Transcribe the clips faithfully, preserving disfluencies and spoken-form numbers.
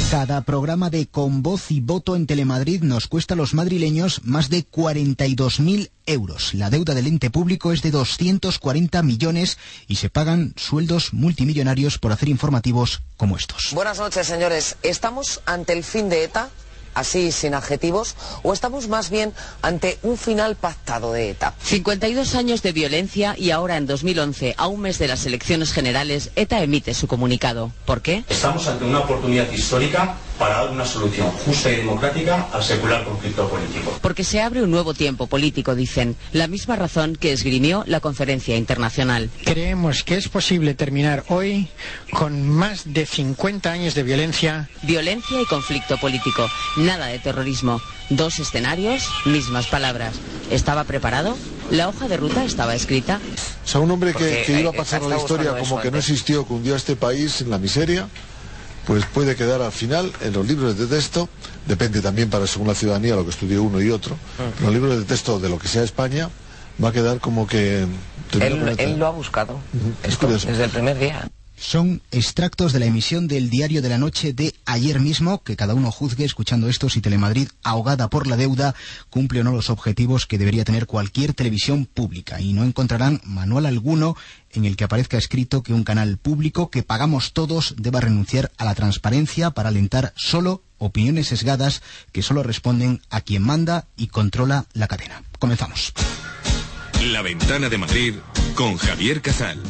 Cada programa de Con Voz y Voto en Telemadrid nos cuesta a los madrileños más de cuarenta y dos mil euros. La deuda del ente público es de doscientos cuarenta millones y se pagan sueldos multimillonarios por hacer informativos como estos. Buenas noches, señores. ¿Estamos ante el fin de ETA, así sin adjetivos, o estamos más bien ante un final pactado de ETA? cincuenta y dos años de violencia y ahora en dos mil once, a un mes de las elecciones generales, ETA emite su comunicado. ¿Por qué? Estamos ante una oportunidad histórica para dar una solución justa y democrática al secular conflicto político. Porque se abre un nuevo tiempo político, dicen, la misma razón que esgrimió la conferencia internacional. Creemos que es posible terminar hoy con más de cincuenta años de violencia. Violencia y conflicto político, nada de terrorismo. Dos escenarios, mismas palabras. ¿Estaba preparado? ¿La hoja de ruta estaba escrita? O sea, un hombre que, que iba a pasar a la historia como que no existió, que hundió a este país en la miseria, pues puede quedar al final en los libros de texto, depende también para según la ciudadanía lo que estudie uno y otro, en los libros de texto de lo que sea España, va a quedar como que... Él, él lo ha buscado, uh-huh. Esto, desde el primer día. Son extractos de la emisión del Diario de la Noche de ayer mismo, que cada uno juzgue escuchando esto si Telemadrid, ahogada por la deuda, cumple o no los objetivos que debería tener cualquier televisión pública. Y no encontrarán manual alguno en el que aparezca escrito que un canal público que pagamos todos deba renunciar a la transparencia para alentar solo opiniones sesgadas que solo responden a quien manda y controla la cadena. Comenzamos. La Ventana de Madrid con Javier Casal.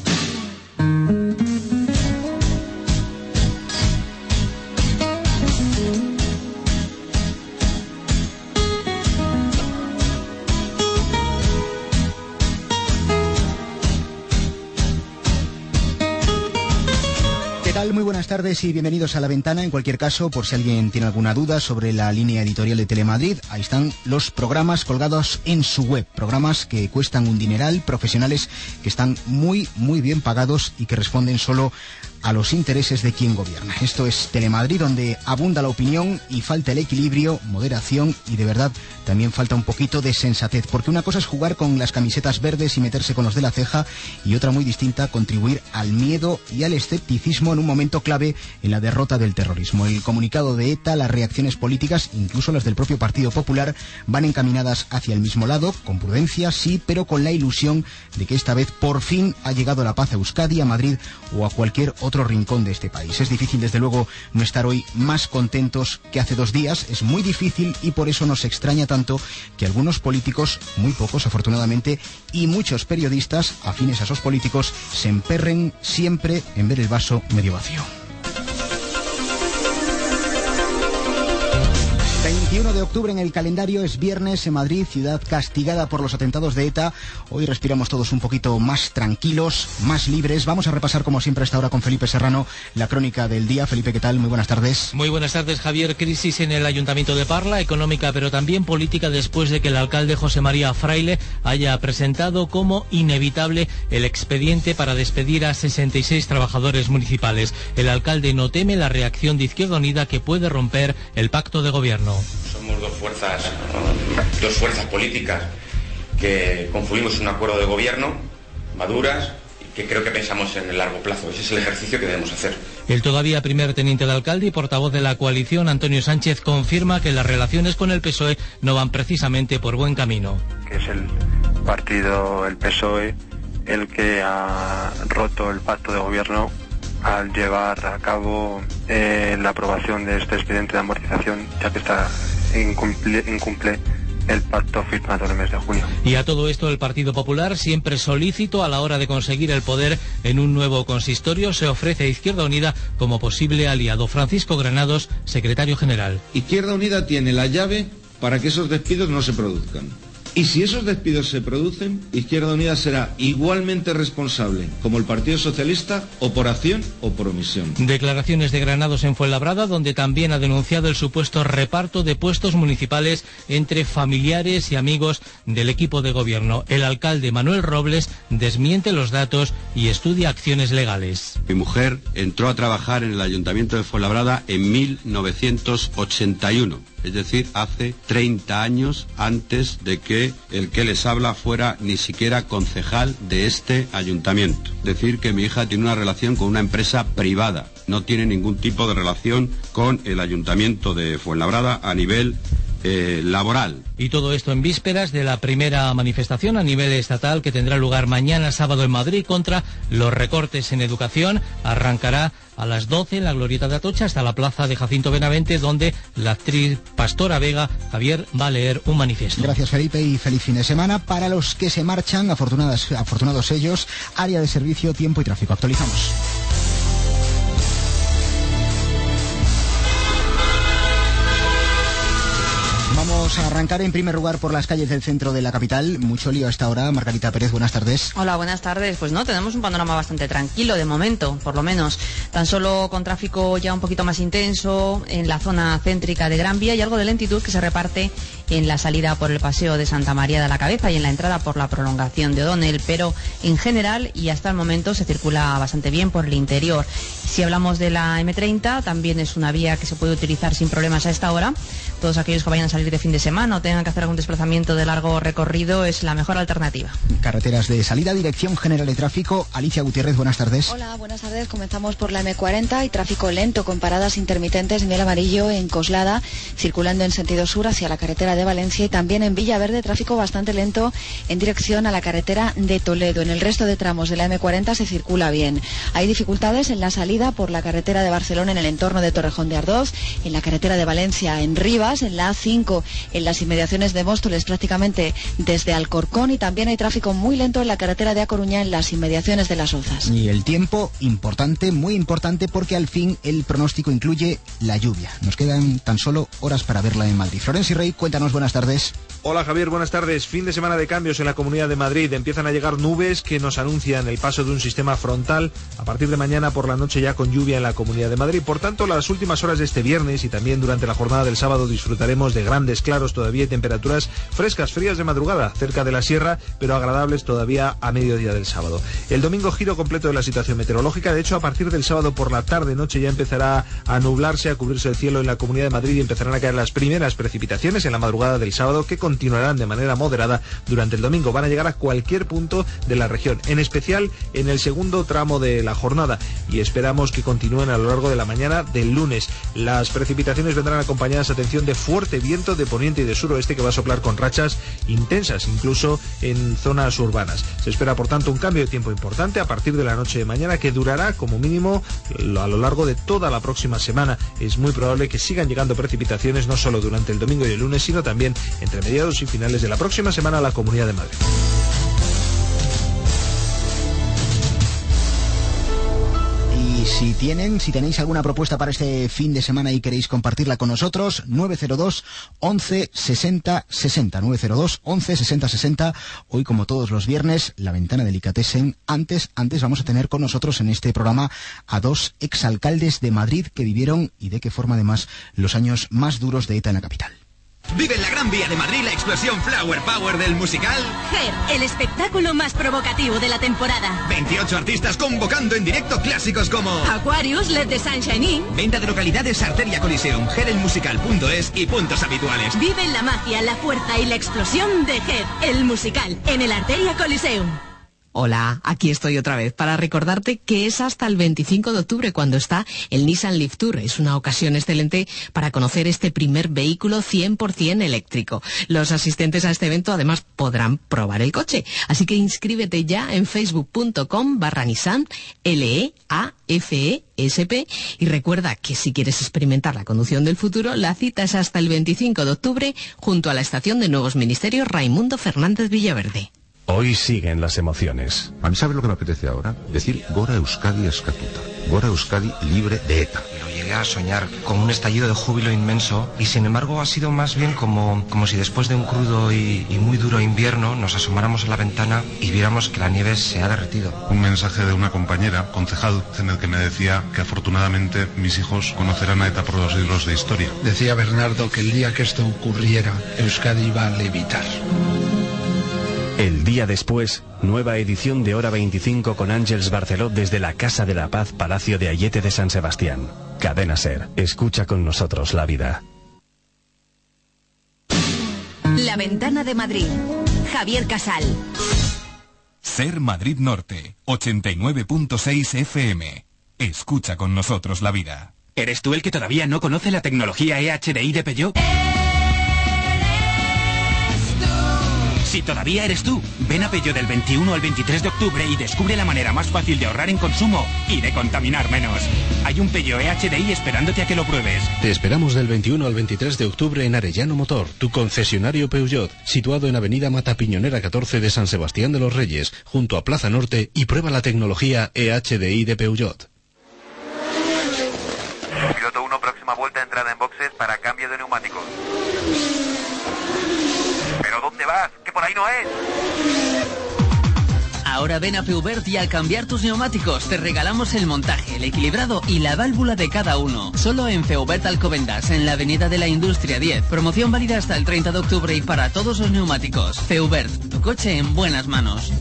Muy buenas tardes y bienvenidos a La Ventana. En cualquier caso, por si alguien tiene alguna duda sobre la línea editorial de Telemadrid, ahí están los programas colgados en su web. Programas que cuestan un dineral, profesionales que están muy, muy bien pagados y que responden solo a los intereses de quien gobierna. Esto es Telemadrid, donde abunda la opinión y falta el equilibrio, moderación y de verdad también falta un poquito de sensatez, porque una cosa es jugar con las camisetas verdes y meterse con los de la ceja y otra muy distinta, contribuir al miedo y al escepticismo en un momento clave en la derrota del terrorismo. El comunicado de ETA, las reacciones políticas, incluso las del propio Partido Popular, van encaminadas hacia el mismo lado, con prudencia, sí, pero con la ilusión de que esta vez por fin ha llegado la paz a Euskadi, a Madrid o a cualquier otro otro rincón de este país. Es difícil, desde luego, no estar hoy más contentos que hace dos días. Es muy difícil y por eso nos extraña tanto que algunos políticos, muy pocos afortunadamente, y muchos periodistas afines a esos políticos se emperren siempre en ver el vaso medio vacío. veintiuno de octubre en el calendario, es viernes en Madrid, ciudad castigada por los atentados de ETA. Hoy respiramos todos un poquito más tranquilos, más libres. Vamos a repasar como siempre a esta hora con Felipe Serrano la crónica del día. Felipe, ¿qué tal? Muy buenas tardes. Muy buenas tardes, Javier. Crisis en el Ayuntamiento de Parla, económica pero también política, después de que el alcalde José María Fraile haya presentado como inevitable el expediente para despedir a sesenta y seis trabajadores municipales. El alcalde no teme la reacción de Izquierda Unida, que puede romper el pacto de gobierno. Somos dos fuerzas, dos fuerzas políticas que confluimos en un acuerdo de gobierno, maduras, y que creo que pensamos en el largo plazo. Ese es el ejercicio que debemos hacer. El todavía primer teniente de alcalde y portavoz de la coalición, Antonio Sánchez, confirma que las relaciones con el P S O E no van precisamente por buen camino. Que es el partido, el P S O E, el que ha roto el pacto de gobierno al llevar a cabo eh, la aprobación de este expediente de amortización, ya que está incumple, incumple el pacto firmado en el mes de junio. Y a todo esto, el Partido Popular, siempre solícito a la hora de conseguir el poder en un nuevo consistorio, se ofrece a Izquierda Unida como posible aliado. Francisco Granados, secretario general. Izquierda Unida tiene la llave para que esos despidos no se produzcan. Y si esos despidos se producen, Izquierda Unida será igualmente responsable, como el Partido Socialista, o por acción o por omisión. Declaraciones de Granados en Fuenlabrada, donde también ha denunciado el supuesto reparto de puestos municipales entre familiares y amigos del equipo de gobierno. El alcalde Manuel Robles desmiente los datos y estudia acciones legales. Mi mujer entró a trabajar en el Ayuntamiento de Fuenlabrada en mil novecientos ochenta y uno. es decir, hace treinta años antes de que el que les habla fuera ni siquiera concejal de este ayuntamiento. Decir que mi hija tiene una relación con una empresa privada, no tiene ningún tipo de relación con el ayuntamiento de Fuenlabrada a nivel Eh, laboral. Y todo esto en vísperas de la primera manifestación a nivel estatal que tendrá lugar mañana sábado en Madrid contra los recortes en educación. Arrancará a las doce en la Glorieta de Atocha hasta la plaza de Jacinto Benavente, donde la actriz Pastora Vega, Javier, va a leer un manifiesto. Gracias, Felipe, y feliz fin de semana. Para los que se marchan, afortunadas, afortunados ellos, área de servicio, tiempo y tráfico. Actualizamos. Vamos a arrancar en primer lugar por las calles del centro de la capital. Mucho lío a esta hora. Margarita Pérez, buenas tardes. Hola, buenas tardes. Pues no, tenemos un panorama bastante tranquilo de momento, por lo menos. Tan solo con tráfico ya un poquito más intenso en la zona céntrica de Gran Vía y algo de lentitud que se reparte en la salida por el paseo de Santa María de la Cabeza y en la entrada por la prolongación de O'Donnell, pero en general y hasta el momento se circula bastante bien por el interior. Si hablamos de la eme treinta, también es una vía que se puede utilizar sin problemas a esta hora. Todos aquellos que vayan a salir de fin de semana o tengan que hacer algún desplazamiento de largo recorrido es la mejor alternativa. Carreteras de salida, Dirección General de Tráfico. Alicia Gutiérrez, buenas tardes. Hola, buenas tardes. Comenzamos por la eme cuarenta y tráfico lento con paradas intermitentes en el amarillo en Coslada, circulando en sentido sur hacia la carretera de Valencia, y también en Villaverde tráfico bastante lento en dirección a la carretera de Toledo. En el resto de tramos de la eme cuarenta se circula bien. Hay dificultades en la salida por la carretera de Barcelona en el entorno de Torrejón de Ardoz, en la carretera de Valencia en Rivas, en la A cinco en las inmediaciones de Móstoles prácticamente desde Alcorcón, y también hay tráfico muy lento en la carretera de A Coruña en las inmediaciones de Las Ouzas. Y el tiempo, importante, muy importante, porque al fin el pronóstico incluye la lluvia. Nos quedan tan solo horas para verla en Madrid. Florencio Rey, cuéntanos, buenas tardes. Hola Javier, buenas tardes. Fin de semana de cambios en la Comunidad de Madrid. Empiezan a llegar nubes que nos anuncian el paso de un sistema frontal a partir de mañana por la noche, ya con lluvia en la Comunidad de Madrid. Por tanto, las últimas horas de este viernes y también durante la jornada del sábado disfrutaremos de grandes claros todavía y temperaturas frescas, frías de madrugada cerca de la sierra, pero agradables todavía a mediodía del sábado. El domingo, giro completo de la situación meteorológica. De hecho, a partir del sábado por la tarde-noche ya empezará a nublarse, a cubrirse el cielo en la Comunidad de Madrid y empezarán a caer las primeras precipitaciones en la madrugada del sábado, que continuarán de manera moderada durante el domingo. Van a llegar a cualquier punto de la región, en especial en el segundo tramo de la jornada, y esperamos que continúen a lo largo de la mañana del lunes. Las precipitaciones vendrán acompañadas, atención, de fuerte viento de poniente y de suroeste que va a soplar con rachas intensas, incluso en zonas urbanas. Se espera, por tanto, un cambio de tiempo importante a partir de la noche de mañana, que durará como mínimo a lo largo de toda la próxima semana. Es muy probable que sigan llegando precipitaciones no solo durante el domingo y el lunes, sino también entre mediados y finales de la próxima semana a la Comunidad de Madrid. Y si tienen, si tenéis alguna propuesta para este fin de semana y queréis compartirla con nosotros, nueve cero dos, once, sesenta, sesenta, nueve cero dos, once, sesenta, sesenta. Hoy, como todos los viernes, la ventana delicatessen. Antes, antes vamos a tener con nosotros en este programa a dos exalcaldes de Madrid que vivieron, y de qué forma además, los años más duros de ETA en la capital. Vive en la Gran Vía de Madrid la explosión Flower Power del musical Hair, el espectáculo más provocativo de la temporada. veintiocho artistas convocando en directo clásicos como Aquarius, Let the Sunshine In. Venta de localidades Arteria Coliseum, hair el musical punto es y puntos habituales. Vive la magia, la fuerza y la explosión de Hair, el musical, en el Arteria Coliseum. Hola, aquí estoy otra vez para recordarte que es hasta el veinticinco de octubre cuando está el Nissan Leaf Tour. Es una ocasión excelente para conocer este primer vehículo cien por ciento eléctrico. Los asistentes a este evento además podrán probar el coche. Así que inscríbete ya en facebook.com barra Nissan L E A F E S P y recuerda que si quieres experimentar la conducción del futuro, la cita es hasta el veinticinco de octubre junto a la estación de Nuevos Ministerios Raimundo Fernández Villaverde. Hoy siguen las emociones. A mí, ¿sabes lo que me apetece ahora? Decir Gora Euskadi Eskatuta. Gora Euskadi libre de ETA. Lo llegué a soñar con un estallido de júbilo inmenso y sin embargo ha sido más bien como, como si después de un crudo y, y muy duro invierno nos asomáramos a la ventana y viéramos que la nieve se ha derretido. Un mensaje de una compañera, concejal, en el que me decía que afortunadamente mis hijos conocerán a ETA por los libros de historia. Decía Bernardo que el día que esto ocurriera, Euskadi iba a levitar. El día después, nueva edición de Hora veinticinco con Ángels Barceló desde la Casa de la Paz, Palacio de Ayete de San Sebastián. Cadena SER. Escucha con nosotros la vida. La Ventana de Madrid. Javier Casal. Ser Madrid Norte, ochenta y nueve punto seis F M. Escucha con nosotros la vida. ¿Eres tú el que todavía no conoce la tecnología E H D I de Peugeot? Si todavía eres tú, ven a Peugeot del veintiuno al veintitrés de octubre y descubre la manera más fácil de ahorrar en consumo y de contaminar menos. Hay un Peugeot E H D I esperándote a que lo pruebes. Te esperamos del veintiuno al veintitrés de octubre en Arellano Motor, tu concesionario Peugeot, situado en Avenida Mata Piñonera catorce de San Sebastián de los Reyes, junto a Plaza Norte, y prueba la tecnología E H D I de Peugeot. Piloto uno, próxima vuelta, entrada en boxes para cambio de neumáticos. ¿Pero dónde vas? ¡Que por ahí no es! Ahora ven a Feubert y al cambiar tus neumáticos te regalamos el montaje, el equilibrado y la válvula de cada uno. Solo en Feubert Alcobendas, en la Avenida de la Industria diez. Promoción válida hasta el treinta de octubre y para todos los neumáticos. Feubert, tu coche en buenas manos.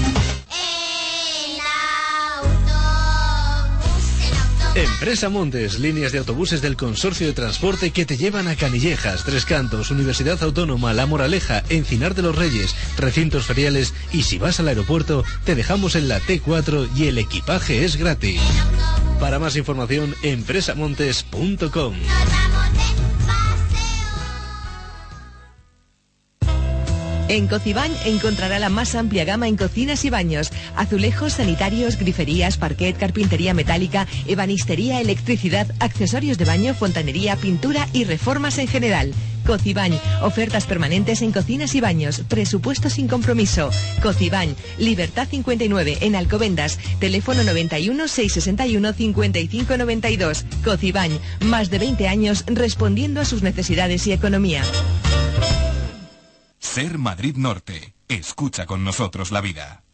Empresa Montes, líneas de autobuses del Consorcio de Transporte que te llevan a Canillejas, Tres Cantos, Universidad Autónoma, La Moraleja, Encinar de los Reyes, recintos feriales, y si vas al aeropuerto te dejamos en la T cuatro y el equipaje es gratis. Para más información, empresamontes punto com. En Cocibañ encontrará la más amplia gama en cocinas y baños, azulejos, sanitarios, griferías, parquet, carpintería metálica, ebanistería, electricidad, accesorios de baño, fontanería, pintura y reformas en general. Cocibañ, ofertas permanentes en cocinas y baños, presupuesto sin compromiso. Cocibañ, Libertad cincuenta y nueve en Alcobendas, teléfono noventa y uno, seiscientos sesenta y uno, cincuenta y cinco noventa y dos. Cocibañ, más de veinte años respondiendo a sus necesidades y economía. Ser Madrid Norte. Escucha con nosotros la vida.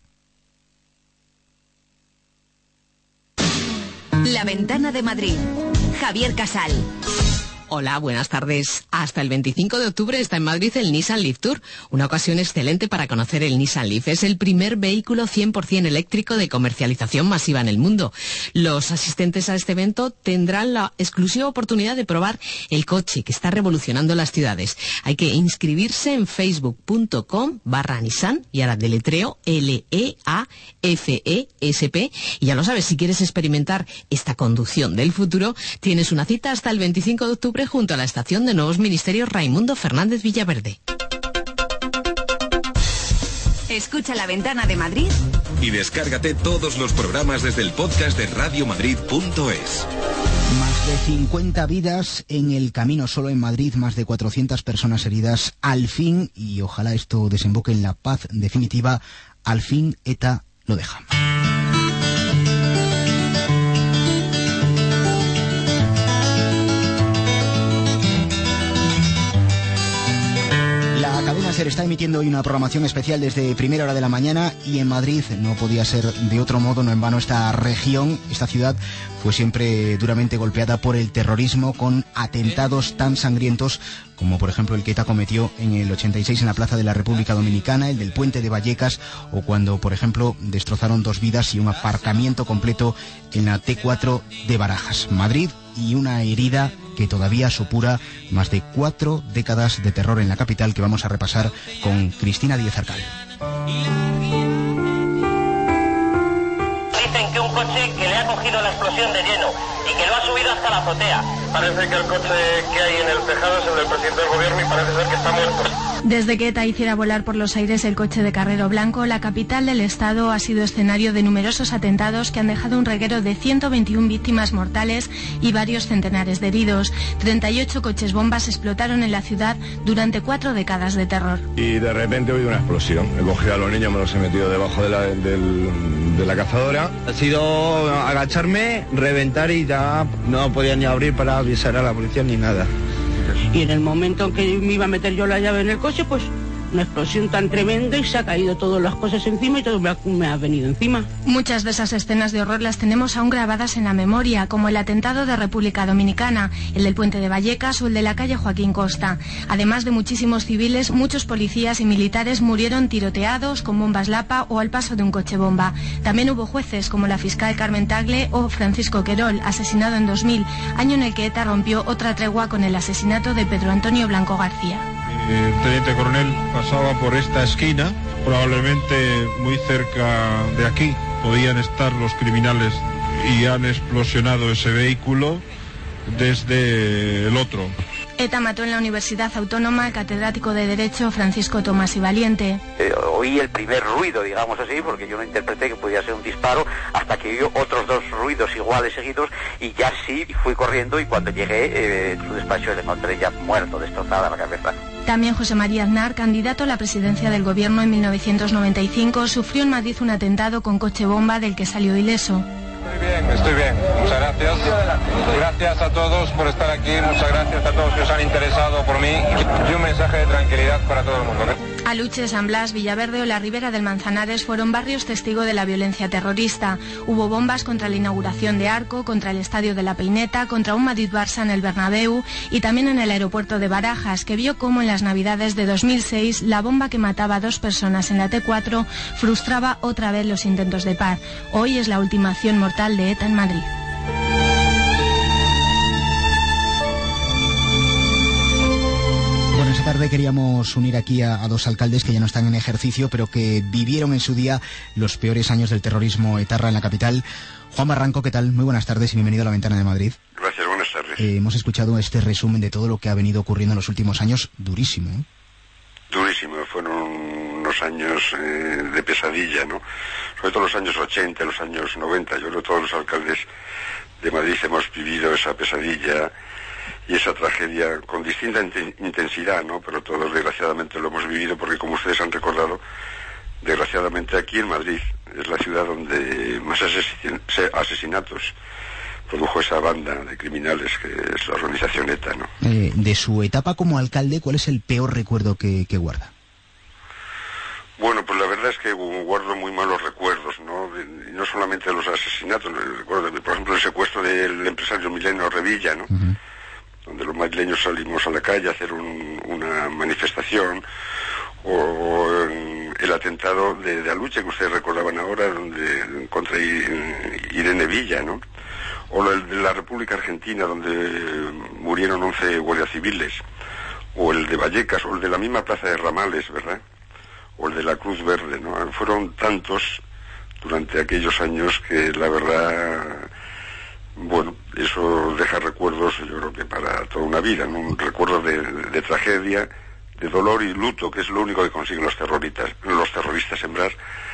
La Ventana de Madrid. Javier Casal. Hola, buenas tardes. Hasta el veinticinco de octubre está en Madrid el Nissan Leaf Tour, una ocasión excelente para conocer el Nissan Leaf. Es el primer vehículo cien por ciento eléctrico de comercialización masiva en el mundo. Los asistentes a este evento tendrán la exclusiva oportunidad de probar el coche que está revolucionando las ciudades. Hay que inscribirse en facebook punto com barra Nissan y ahora deletreo L E A F E S P. Y ya lo sabes, si quieres experimentar esta conducción del futuro, tienes una cita hasta el veinticinco de octubre junto a la estación de Nuevos Ministerios Raimundo Fernández Villaverde. Escucha La Ventana de Madrid y descárgate todos los programas desde el podcast de radio madrid punto es. Más de cincuenta vidas en el camino solo en Madrid, más de cuatrocientas personas heridas. Al fin, y ojalá esto desemboque en la paz definitiva, al fin ETA lo deja. La cadena SER está emitiendo hoy una programación especial desde primera hora de la mañana y en Madrid no podía ser de otro modo. No en vano esta región, esta ciudad, fue siempre duramente golpeada por el terrorismo, con atentados tan sangrientos como por ejemplo el que ETA cometió en el ochenta y seis en la Plaza de la República Dominicana, el del Puente de Vallecas, o cuando por ejemplo destrozaron dos vidas y un aparcamiento completo en la T cuatro de Barajas. Madrid, y una herida que todavía supura más de cuatro décadas de terror en la capital, que vamos a repasar con Cristina Díez Arcal. Dicen que un coche que le ha cogido la explosión de lleno y que lo ha subido hasta la azotea. Parece que el coche que hay en el tejado es el del presidente del gobierno y parece ser que está muerto. Desde que ETA hiciera volar por los aires el coche de Carrero Blanco, la capital del estado ha sido escenario de numerosos atentados que han dejado un reguero de ciento veintiuna víctimas mortales y varios centenares de heridos. treinta y ocho coches bombas explotaron en la ciudad durante cuatro décadas de terror. Y de repente he oído una explosión. He cogido a los niños, me los he metido debajo de la, del, de la cazadora. Ha sido agacharme, reventar y ya no podía ni abrir para avisar a la policía ni nada. Y en el momento en que me iba a meter yo la llave en el coche, pues una explosión tan tremenda y se ha caído todas las cosas encima y todo me ha, me ha venido encima. Muchas de esas escenas de horror las tenemos aún grabadas en la memoria, como el atentado de República Dominicana, el del Puente de Vallecas o el de la calle Joaquín Costa. Además de muchísimos civiles, muchos policías y militares murieron tiroteados con bombas Lapa o al paso de un coche bomba. También hubo jueces como la fiscal Carmen Tagle o Francisco Querol, asesinado en dos mil, año en el que ETA rompió otra tregua con el asesinato de Pedro Antonio Blanco García. el teniente coronel pasaba por esta esquina, probablemente muy cerca de aquí podían estar los criminales y han explosionado ese vehículo desde el otro. ETA mató en la Universidad Autónoma al catedrático de Derecho Francisco Tomás y Valiente. Eh, oí el primer ruido, digamos así, porque yo no interpreté que podía ser un disparo, hasta que oí otros dos ruidos iguales seguidos, y ya sí fui corriendo, y cuando llegué eh, en su despacho le encontré ya muerto, destrozada la cabeza. También José María Aznar, candidato a la presidencia del gobierno en mil novecientos noventa y cinco, sufrió en Madrid un atentado con coche bomba del que salió ileso. Estoy bien, estoy bien. Muchas gracias. Gracias a todos por estar aquí. Muchas gracias a todos que os han interesado por mí. Y un mensaje de tranquilidad para todo el mundo. Aluche, San Blas, Villaverde o la Ribera del Manzanares fueron barrios testigo de la violencia terrorista. Hubo bombas contra la inauguración de Arco, contra el Estadio de la Peineta, contra un Madrid-Barça en el Bernabéu y también en el aeropuerto de Barajas, que vio cómo en las Navidades de dos mil seis la bomba que mataba a dos personas en la T cuatro frustraba otra vez los intentos de paz. Hoy es la última acción mortal de ETA en Madrid. Bueno, esta tarde queríamos unir aquí a, a dos alcaldes que ya no están en ejercicio, pero que vivieron en su día los peores años del terrorismo etarra en la capital. Juan Barranco, ¿qué tal? Muy buenas tardes y bienvenido a La Ventana de Madrid. Gracias, buenas tardes. Eh, hemos escuchado este resumen de todo lo que ha venido ocurriendo en los últimos años, durísimo, ¿eh? Durísimo, fueron unos años eh, de pesadilla, ¿no? Sobre todo los años ochenta, los años noventa. Yo creo que todos los alcaldes de Madrid hemos vivido esa pesadilla y esa tragedia con distinta intensidad, ¿no? Pero todos desgraciadamente lo hemos vivido porque, como ustedes han recordado, desgraciadamente aquí en Madrid es la ciudad donde más asesin asesinatos produjo esa banda de criminales que es la organización ETA, ¿no? Eh, de su etapa como alcalde, ¿cuál es el peor recuerdo que, que guarda? Bueno, pues la verdad es que guardo muy malos recuerdos, ¿no? De, no solamente de los asesinatos, recuerdo, por ejemplo, el secuestro del empresario Milenio Revilla, ¿no? Uh-huh. Donde los madrileños salimos a la calle a hacer un, una manifestación, o el atentado de, de Aluche, que ustedes recordaban ahora, donde contra Irene Villa, ¿no? O el de la República Argentina, donde murieron once guardias civiles, o el de Vallecas, o el de la misma plaza de Ramales, ¿verdad? O el de la Cruz Verde, ¿no? Fueron tantos durante aquellos años que la verdad, bueno, eso deja recuerdos, yo creo que para toda una vida, ¿no? Un recuerdo de, de, de tragedia, de dolor y luto, que es lo único que consiguen los terroristas, los terroristas sembrar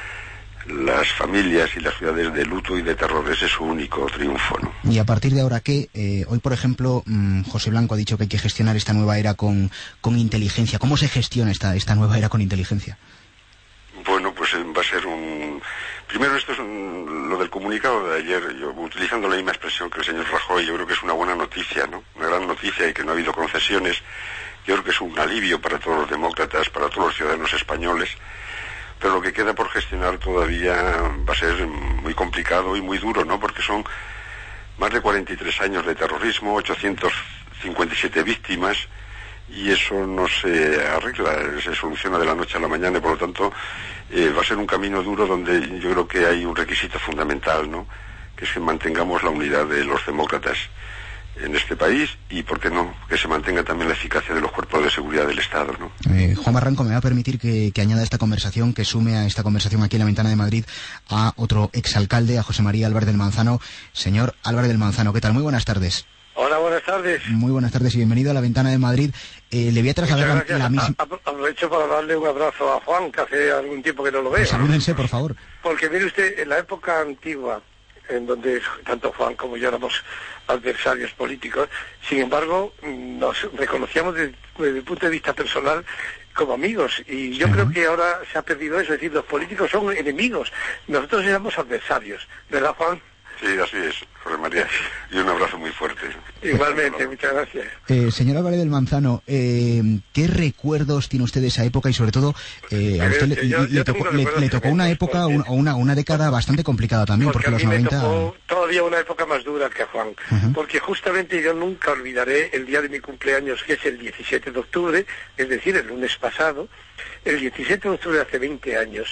las familias y las ciudades de luto y de terror. Ese es su único triunfo, ¿no? Y a partir de ahora, ¿qué? Eh, hoy, por ejemplo, mmm, José Blanco ha dicho que hay que gestionar esta nueva era con, con inteligencia. ¿Cómo se gestiona esta, esta nueva era con inteligencia? Bueno, pues va a ser un... Primero, esto es un... lo del comunicado de ayer, yo, utilizando la misma expresión que el señor Rajoy, yo creo que es una buena noticia, ¿no? Una gran noticia y que no ha habido concesiones. Yo creo que es un alivio para todos los demócratas, para todos los ciudadanos españoles. Pero lo que queda por gestionar todavía va a ser muy complicado y muy duro, ¿no? Porque son más de cuarenta y tres años de terrorismo, ochocientas cincuenta y siete víctimas, y eso no se arregla, se soluciona de la noche a la mañana, y por lo tanto eh, va a ser un camino duro donde yo creo que hay un requisito fundamental, ¿no? Que es que mantengamos la unidad de los demócratas en este país y, ¿por qué no?, que se mantenga también la eficacia de los cuerpos de seguridad del Estado, ¿no? Eh, Juan Barranco, me va a permitir que, que añada esta conversación, que sume a esta conversación aquí en La Ventana de Madrid a otro exalcalde, a José María Álvarez del Manzano. Señor Álvarez del Manzano, ¿qué tal? Muy buenas tardes. Hola, buenas tardes. Muy buenas tardes y bienvenido a La Ventana de Madrid. Eh, le voy a trasladar la, la misma... Aprovecho para darle un abrazo a Juan, que hace algún tiempo que no lo veo. Pues salúdense, por favor. Porque mire usted, en la época antigua, en donde tanto Juan como yo éramos adversarios políticos, sin embargo, nos reconocíamos desde, desde el punto de vista personal como amigos, y yo uh-huh. creo que ahora se ha perdido eso, es decir, los políticos son enemigos, nosotros éramos adversarios, ¿verdad, Juan? Sí, así es, José María, y un abrazo muy fuerte. Igualmente, muchas gracias. Eh, señor Álvarez del Manzano, eh, ¿qué recuerdos tiene usted de esa época? Y sobre todo, eh, a usted le, yo, le, yo tocó, le, le tocó una época, una, una, una década bastante complicada también, porque, porque los noventa... Me tocó todavía una época más dura que a Juan, uh-huh. porque justamente yo nunca olvidaré el día de mi cumpleaños, que es el diecisiete de octubre, es decir, el lunes pasado. El diecisiete de octubre, hace veinte años,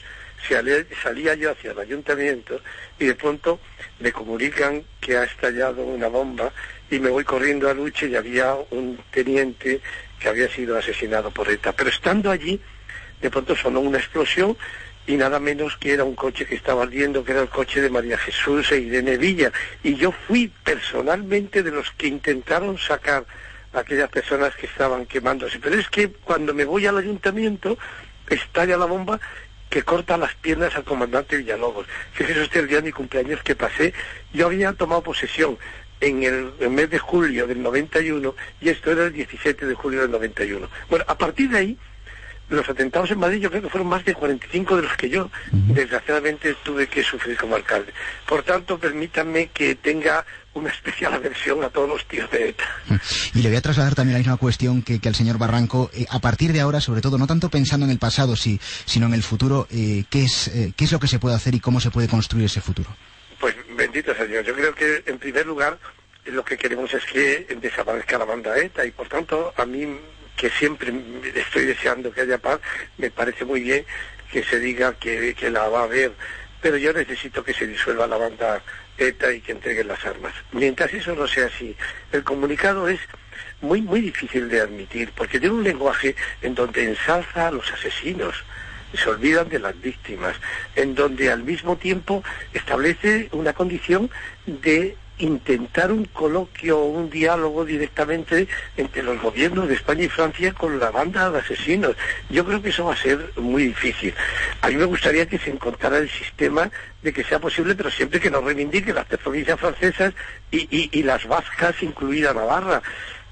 salía yo hacia el ayuntamiento y de pronto me comunican que ha estallado una bomba y me voy corriendo a Luche y había un teniente que había sido asesinado por ETA. Pero estando allí, de pronto sonó una explosión y nada menos que era un coche que estaba ardiendo, que era el coche de María Jesús e Irene Villa. Y yo fui personalmente de los que intentaron sacar a aquellas personas que estaban quemándose. Pero es que cuando me voy al ayuntamiento, estalla la bomba que corta las piernas al comandante Villalobos. Fíjese usted el día de mi cumpleaños que pasé, yo había tomado posesión en el, el mes de julio del noventa y uno, y esto era el diecisiete de julio del noventa y uno. Bueno, a partir de ahí, los atentados en Madrid yo creo que fueron más de cuarenta y cinco de los que yo, uh-huh. desgraciadamente, tuve que sufrir como alcalde. Por tanto, permítanme que tenga una especial aversión a todos los tíos de ETA. Y le voy a trasladar también la misma cuestión que, que al señor Barranco. Eh, a partir de ahora, sobre todo, no tanto pensando en el pasado, si, sino en el futuro, eh, ¿qué es, eh, ¿qué es lo que se puede hacer y cómo se puede construir ese futuro? Pues bendito sea Dios. Yo creo que, en primer lugar, lo que queremos es que desaparezca la banda ETA, y por tanto, a mí, que siempre estoy deseando que haya paz, me parece muy bien que se diga que, que la va a haber, pero yo necesito que se disuelva la banda ETA y que entreguen las armas. Mientras eso no sea así, el comunicado es muy muy difícil de admitir, porque tiene un lenguaje en donde ensalza a los asesinos, se olvidan de las víctimas, en donde al mismo tiempo establece una condición de intentar un coloquio o un diálogo directamente entre los gobiernos de España y Francia con la banda de asesinos. Yo creo que eso va a ser muy difícil. A mí me gustaría que se encontrara el sistema de que sea posible, pero siempre que nos reivindique las tres provincias francesas y, y, y las vascas, incluida Navarra.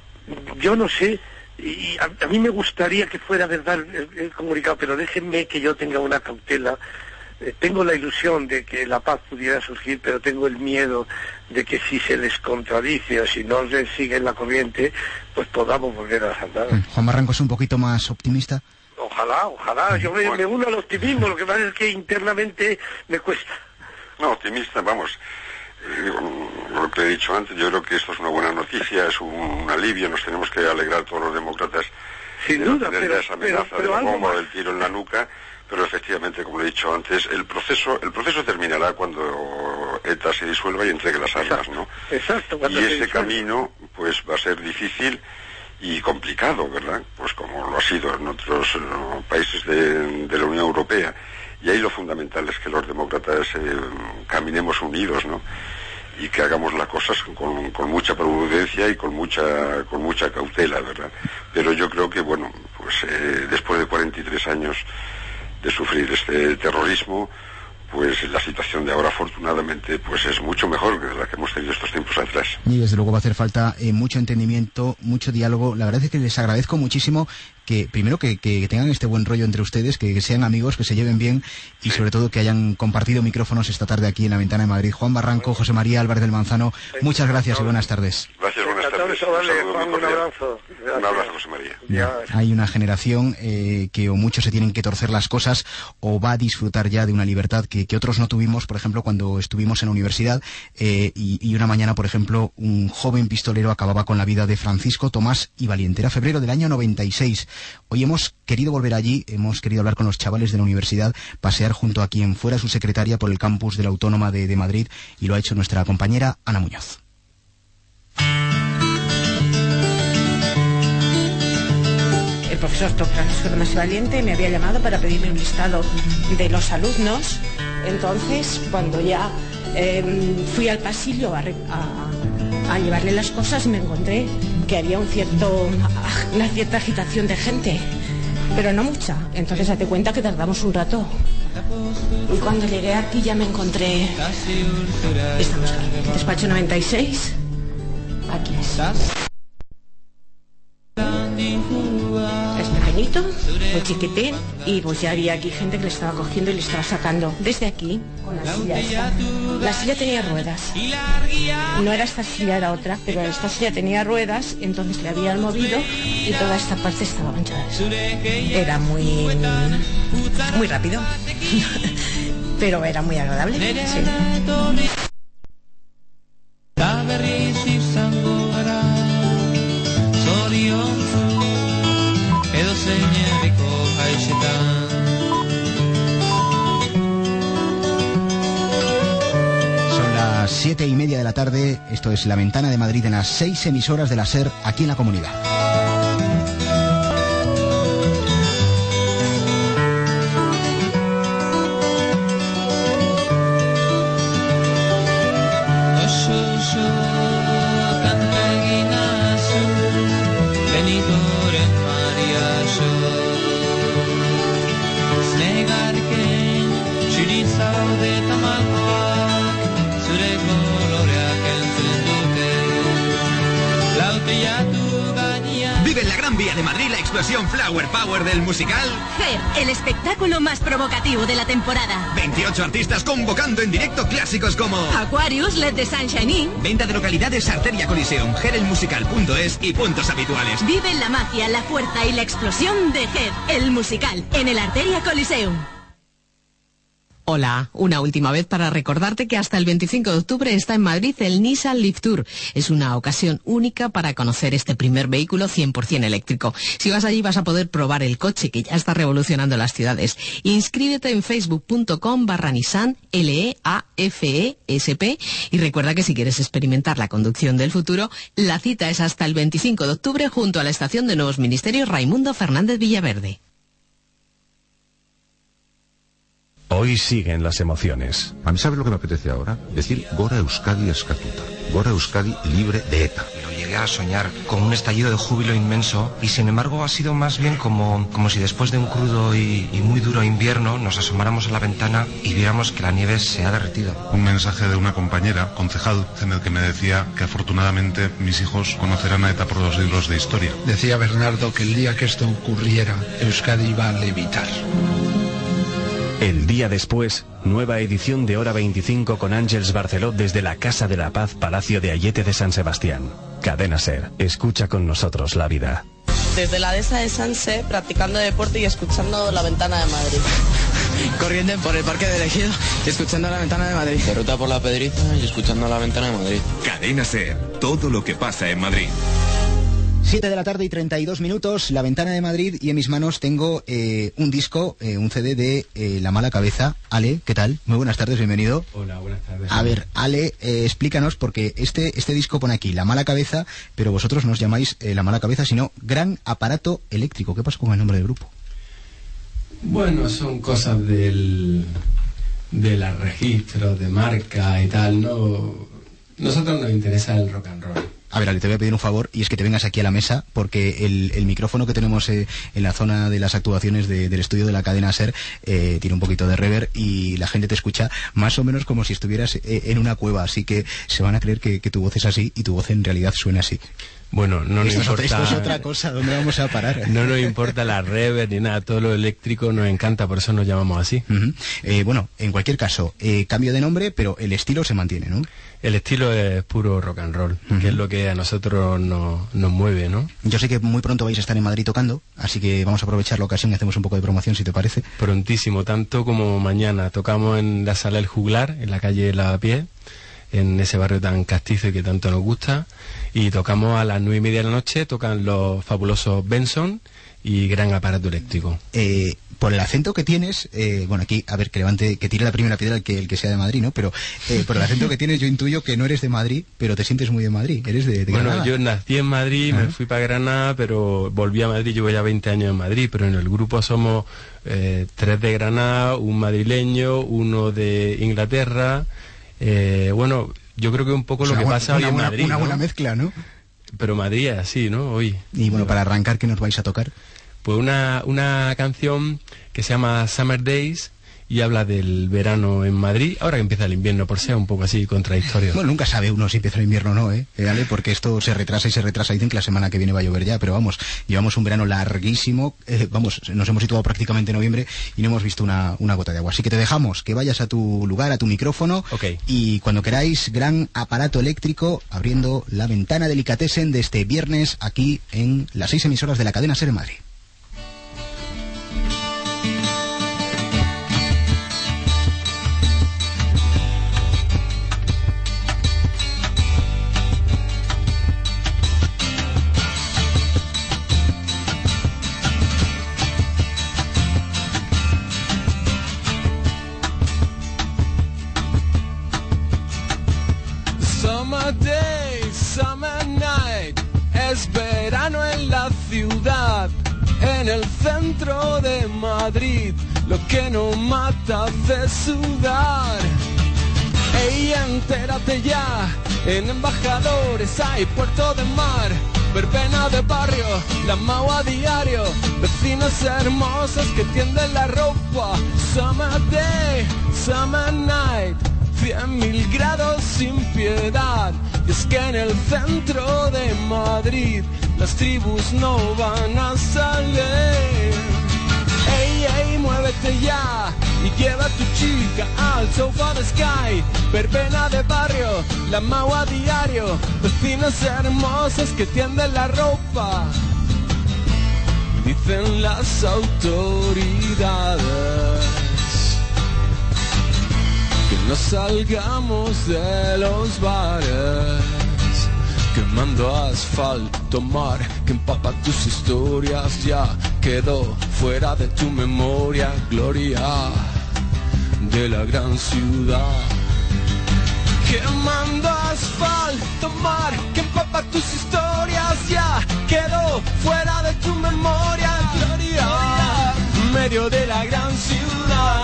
Yo no sé, y a, a mí me gustaría que fuera verdad el, el comunicado, pero déjenme que yo tenga una cautela. Eh, tengo la ilusión de que la paz pudiera surgir, pero tengo el miedo de que si se les contradice o si no les sigue en la corriente, pues podamos volver a las andadas. Juan Barranco es un poquito más optimista. Ojalá, ojalá. Yo me, me uno al optimismo, lo que pasa es que internamente me cuesta. No, optimista, vamos. Eh, lo que he dicho antes, yo creo que esto es una buena noticia, es un, un alivio, nos tenemos que alegrar todos los demócratas. Sin de duda, no tener pero, esa amenaza pero, pero de la bomba más. o del tiro en la nuca. Pero efectivamente, como he dicho antes, el proceso el proceso terminará cuando ETA se disuelva y entregue las armas, ¿no? Exacto. Y ese camino, pues, va a ser difícil y complicado, ¿verdad? Pues como lo ha sido en otros no, países de, de la Unión Europea. Y ahí lo fundamental es que los demócratas eh, caminemos unidos, ¿no? Y que hagamos las cosas con, con mucha prudencia y con mucha con mucha cautela, ¿verdad? Pero yo creo que, bueno, pues eh, después de cuarenta y tres años de sufrir este terrorismo, pues la situación de ahora afortunadamente pues es mucho mejor que la que hemos tenido estos tiempos atrás. Y desde luego va a hacer falta eh, mucho entendimiento, mucho diálogo. La verdad es que les agradezco muchísimo que primero que, que tengan este buen rollo entre ustedes, que, que sean amigos, que se lleven bien y sí, sobre todo que hayan compartido micrófonos esta tarde aquí en La Ventana de Madrid. Juan Barranco, José María Álvarez del Manzano, muchas gracias y buenas tardes. Gracias, buenas tardes. Un, vale, Juan, un abrazo. Un abrazo, José María. Ya, hay una generación eh, que o muchos se tienen que torcer las cosas o va a disfrutar ya de una libertad que, que otros no tuvimos, por ejemplo, cuando estuvimos en la universidad eh, y, y una mañana, por ejemplo, un joven pistolero acababa con la vida de Francisco Tomás y Valiente. Era febrero del año noventa y seis. Hoy hemos querido volver allí, hemos querido hablar con los chavales de la universidad, pasear junto a quien fuera su secretaria por el campus de la Autónoma de, de Madrid, y lo ha hecho nuestra compañera Ana Muñoz. El profesor Francisco Tomás y Valiente me había llamado para pedirme un listado de los alumnos. Entonces, cuando ya eh, fui al pasillo a, a, a llevarle las cosas, me encontré que había un cierto, una cierta agitación de gente, pero no mucha. Entonces, date cuenta que tardamos un rato. Y cuando llegué aquí ya me encontré... Estamos aquí, despacho noventa y seis. Aquí es. Es pequeñito, muy chiquitín, y pues ya había aquí gente que le estaba cogiendo y le estaba sacando desde aquí con la silla esta. La silla tenía ruedas, no era esta silla, era otra, pero esta silla tenía ruedas, entonces le habían movido y toda esta parte estaba manchada. Era muy muy rápido pero era muy agradable, sí. Son las siete y media de la tarde, esto es La Ventana de Madrid en las seis emisoras de la SER aquí en la comunidad. Vive en la Gran Vía de Madrid la explosión Flower Power del musical Hair, el espectáculo más provocativo de la temporada. veintiocho artistas convocando en directo clásicos como Aquarius, Let the Sunshine In. Venta de localidades Arteria Coliseum, hair el musical punto es y puntos habituales. Vive la magia, la fuerza y la explosión de Hair, el musical, en el Arteria Coliseum. Hola, una última vez para recordarte que hasta el veinticinco de octubre está en Madrid el Nissan Leaf Tour. Es una ocasión única para conocer este primer vehículo cien por cien eléctrico. Si vas allí vas a poder probar el coche que ya está revolucionando las ciudades. Inscríbete en facebook.com barra Nissan L E A F E S P y recuerda que si quieres experimentar la conducción del futuro, la cita es hasta el veinticinco de octubre junto a la estación de Nuevos Ministerios Raimundo Fernández Villaverde. Hoy siguen las emociones. A mí, ¿sabes lo que me apetece ahora? Decir Gora Euskadi Eskatuta. Gora Euskadi libre de ETA. Lo llegué a soñar con un estallido de júbilo inmenso y sin embargo ha sido más bien como, como si después de un crudo y, y muy duro invierno nos asomáramos a la ventana y viéramos que la nieve se ha derretido. Un mensaje de una compañera, concejal, en el que me decía que afortunadamente mis hijos conocerán a ETA por los libros de historia. Decía Bernardo que el día que esto ocurriera, Euskadi iba a levitar. El día después, nueva edición de Hora veinticinco con Ángels Barceló desde la Casa de la Paz, Palacio de Ayete de San Sebastián. Cadena SER, escucha con nosotros la vida. Desde la dehesa de Sanse, practicando deporte y escuchando La Ventana de Madrid. Corriendo por el Parque del Ejido y escuchando La Ventana de Madrid. De ruta por la Pedriza y escuchando La Ventana de Madrid. Cadena SER, todo lo que pasa en Madrid. siete de la tarde y treinta y dos minutos, La Ventana de Madrid, y en mis manos tengo eh, un disco, eh, un C D de eh, La Mala Cabeza. Ale, ¿qué tal? Muy buenas tardes, bienvenido. Hola, buenas tardes. A ver, Ale, eh, explícanos, porque este, este disco pone aquí La Mala Cabeza, pero vosotros no os llamáis eh, La Mala Cabeza, sino Gran Aparato Eléctrico. ¿Qué pasa con el nombre del grupo? Bueno, son cosas del de los registros, de marca y tal, ¿no? Nosotros nos interesa el rock and roll. A ver, Ale, te voy a pedir un favor, y es que te vengas aquí a la mesa, porque el, el micrófono que tenemos eh, en la zona de las actuaciones de, del estudio de la cadena SER eh, tiene un poquito de reverb y la gente te escucha más o menos como si estuvieras eh, en una cueva, así que se van a creer que, que tu voz es así y tu voz en realidad suena así. Bueno, no nos esto importa... Es, esto es otra cosa, ¿dónde vamos a parar? No nos importa la reverb ni nada, todo lo eléctrico nos encanta, por eso nos llamamos así. Uh-huh. eh, bueno, en cualquier caso, eh, cambio de nombre, pero el estilo se mantiene, ¿no? El estilo es puro rock and roll, uh-huh. que es lo que a nosotros nos, nos mueve, ¿no? Yo sé que muy pronto vais a estar en Madrid tocando, así que vamos a aprovechar la ocasión y hacemos un poco de promoción, si te parece. Prontísimo, tanto como mañana. Tocamos en la Sala El Juglar, en la calle Lavapiés, en ese barrio tan castizo y que tanto nos gusta, y tocamos a las nueve y media de la noche, tocan los fabulosos Benson y Gran Aparato Eléctrico. Eh, por el acento que tienes, eh, bueno, aquí, a ver, que levante, que tire la primera piedra el que, el que sea de Madrid, ¿no? Pero eh, por el acento que tienes yo intuyo que no eres de Madrid, pero te sientes muy de Madrid, eres de, de bueno, Granada. Yo nací en Madrid, ¿Ah? me fui para Granada, pero volví a Madrid, llevo ya veinte años en Madrid, pero en el grupo somos eh, tres de Granada, un madrileño, uno de Inglaterra, eh, bueno... Yo creo que un poco o sea, lo que pasa hoy en buena, Madrid, una ¿no? buena mezcla, ¿no? Pero Madrid es así, ¿no? Hoy. Y bueno, para arrancar, ¿qué nos vais a tocar? Pues una, una canción que se llama Summer Days y habla del verano en Madrid, ahora que empieza el invierno, por ser un poco así contradictorio. Bueno, nunca sabe uno si empieza el invierno o no, ¿eh? eh Ale, porque esto se retrasa y se retrasa. Dicen que la semana que viene va a llover ya, pero vamos, llevamos un verano larguísimo, eh, vamos, nos hemos situado prácticamente en noviembre y no hemos visto una, una gota de agua. Así que te dejamos que vayas a tu lugar, a tu micrófono, okay. Y cuando queráis, Gran Aparato Eléctrico, abriendo la ventana delicatessen de este viernes aquí en las seis emisoras de la cadena SER en Madrid. En el centro de Madrid, lo que no mata hace sudar. Ey, entérate ya, en Embajadores hay Puerto de Mar, verbena de barrio, la Mau a diario, vecinas hermosas que tienden la ropa. Summer day, summer night, cien mil grados sin piedad. Y es que en el centro de Madrid las tribus no van a salir. Ey, ey, muévete ya y lleva a tu chica al sofá de Sky. Verbena de barrio, la Mau a diario, vecinas hermosas que tienden la ropa. Dicen las autoridades que no salgamos de los bares, quemando asfalto, mar que empapa tus historias. Ya quedó fuera de tu memoria, gloria de la gran ciudad. Quemando asfalto, mar que empapa tus historias. Ya quedó fuera de tu memoria, gloria, medio de la gran ciudad.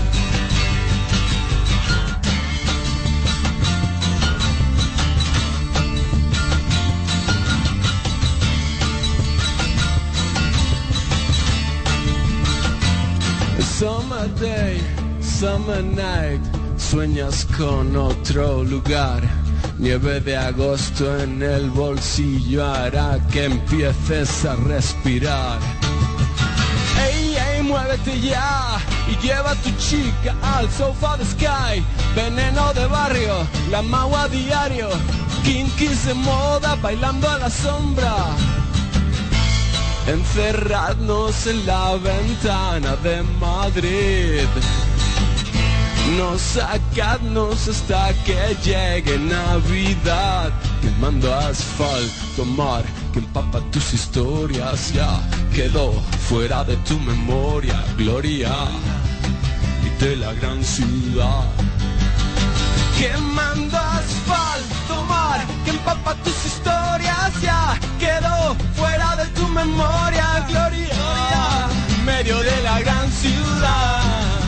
Summer day, summer night, sueñas con otro lugar. Nieve de agosto en el bolsillo hará que empieces a respirar. Ey, ey, muévete ya y lleva a tu chica al sofá de Sky. Veneno de barrio, la Mau a diario, kinkis de moda bailando a la sombra. Encerradnos en la ventana de Madrid, no sacadnos hasta que llegue Navidad. Quemando asfalto, mar que empapa tus historias. Ya quedó fuera de tu memoria, gloria y de la gran ciudad. Quemando asfalto, mar que empapa tus historias. Ya quedó fuera de tu memoria, gloria, medio de la gran ciudad.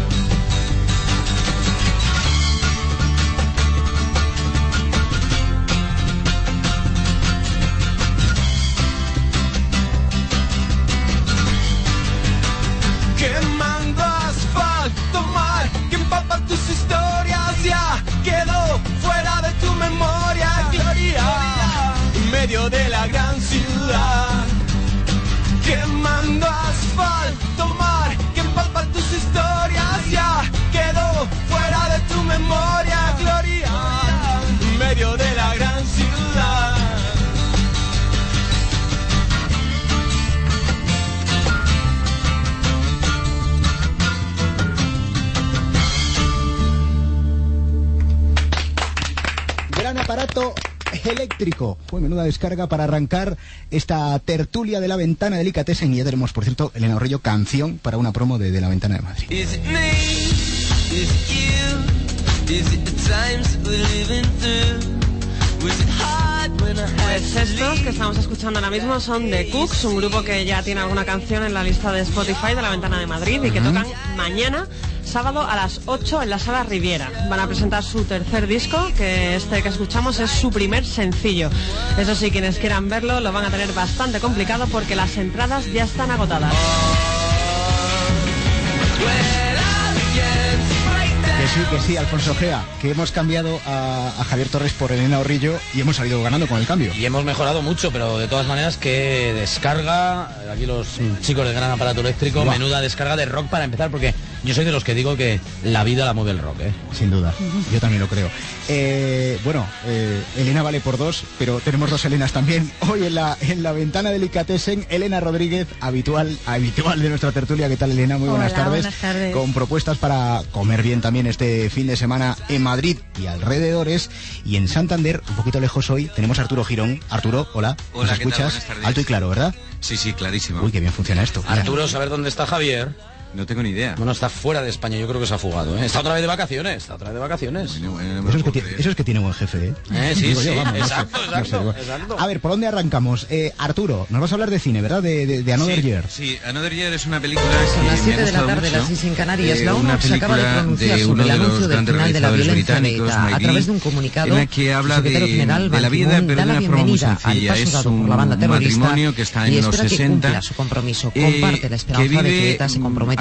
Quemando asfalto, mar que empapa tus historias. Ya quedó fuera de tu memoria, gloria, medio de la gran ciudad. Quemando asfalto, mar que empapa tus historias. Ya quedó fuera de tu memoria, gloria, medio de la gran ciudad. Gran aparato eléctrico. Pues menuda descarga para arrancar esta tertulia de La Ventana Delicatessen. Y ya tenemos, por cierto, Elena Orrillo, canción para una promo de, de La Ventana de Madrid. Is it me? Is it you? Is it the times that we're living through? Was it hard when I had Pues estos que estamos escuchando ahora mismo son The Cooks, un grupo que ya tiene alguna canción en la lista de Spotify de La Ventana de Madrid y que tocan mañana, sábado a las ocho en la Sala Riviera. Van a presentar su tercer disco, que este que escuchamos es su primer sencillo. Eso sí, quienes quieran verlo lo van a tener bastante complicado porque las entradas ya están agotadas. Que sí, que sí, Alfonso Gea, que hemos cambiado a, a Javier Torres por Elena Orrillo y hemos salido ganando con el cambio. Y hemos mejorado mucho, pero de todas maneras, que descarga, aquí los chicos del Gran Aparato Eléctrico, Buah. menuda descarga de rock para empezar, porque yo soy de los que digo que la vida la mueve el rock, ¿eh? Sin duda, yo también lo creo. Eh, bueno, eh, Elena vale por dos, pero tenemos dos Elenas también. Hoy en la, en la Ventana Delicatessen, Elena Rodríguez, habitual, habitual de nuestra tertulia. ¿Qué tal, Elena? Muy buenas Hola, tardes. Buenas tardes. Con propuestas para comer bien también este fin de semana en Madrid y alrededores. Y en Santander, un poquito lejos hoy, tenemos a Arturo Girón. Arturo, hola. Hola, ¿nos ¿qué tal? escuchas? Buenas tardes. Alto y claro, ¿verdad? Sí, sí, clarísimo. Uy, qué bien funciona esto. Arturo, ¿saber dónde está Javier? No tengo ni idea. Bueno, está fuera de España, yo creo que se ha fugado, ¿eh? Está otra vez de vacaciones, está otra vez de vacaciones. Bueno, bueno, no eso, es que tiene, eso es que tiene buen jefe, ¿eh? eh sí, Digo sí, yo, vamos, exacto, no sé, exacto, no sé. exacto. A ver, ¿por dónde arrancamos? Eh, Arturo, nos vas a hablar de cine, ¿verdad? De, de, de Another sí, Year. Sí, Another Year es una película Son que las siete me ha de la gustado tarde, mucho. las seis en Canarias. Eh, La una ONU se acaba de película pronunciar de sobre uno el de los anuncio del grandes final de la realizadores violencia de británicos, ETA. Mike A través de un Leigh, comunicado, en la que habla el secretario de, general de la vida, Ban Ki-moon pero da de la una forma muy bienvenida al sencilla. paso Es dado un, por la banda un terrorista matrimonio que está y en los espera que sesenta, cumpla su compromiso. eh, Comparte la que esperanza vive de que ETA se comprometa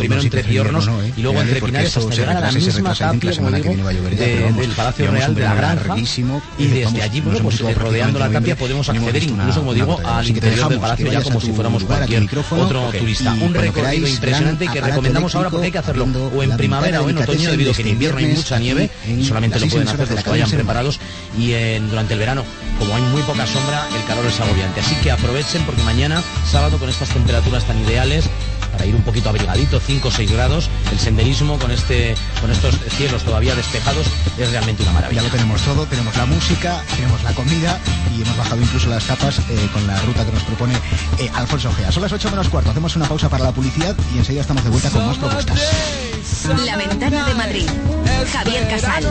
primero entre Piornos ¿eh? y luego entre Pinares hasta llegar a la misma tapia, como digo, de, del Palacio Real de la Granja, y desde allí, bueno, pues rodeando la tapia podemos acceder incluso, como digo, al interior del palacio ya como si fuéramos cualquier otro turista. Un recorrido impresionante que recomendamos ahora porque hay que hacerlo o en primavera o en otoño, debido a que en invierno hay mucha nieve y solamente lo pueden hacer los que vayan preparados, y en, durante el verano, como hay muy poca sombra, el calor es agobiante. Así que aprovechen, porque mañana, sábado, con estas temperaturas tan ideales, para ir un poquito abrigadito, cinco o seis grados, el senderismo con este con estos cielos todavía despejados es realmente una maravilla. Ya lo tenemos todo, tenemos la música, tenemos la comida y hemos bajado incluso las tapas eh, con la ruta que nos propone eh, Alfonso Gea. Son las ocho menos cuarto, hacemos una pausa para la publicidad y enseguida estamos de vuelta con más propuestas. La Ventana de Madrid, Javier Casal.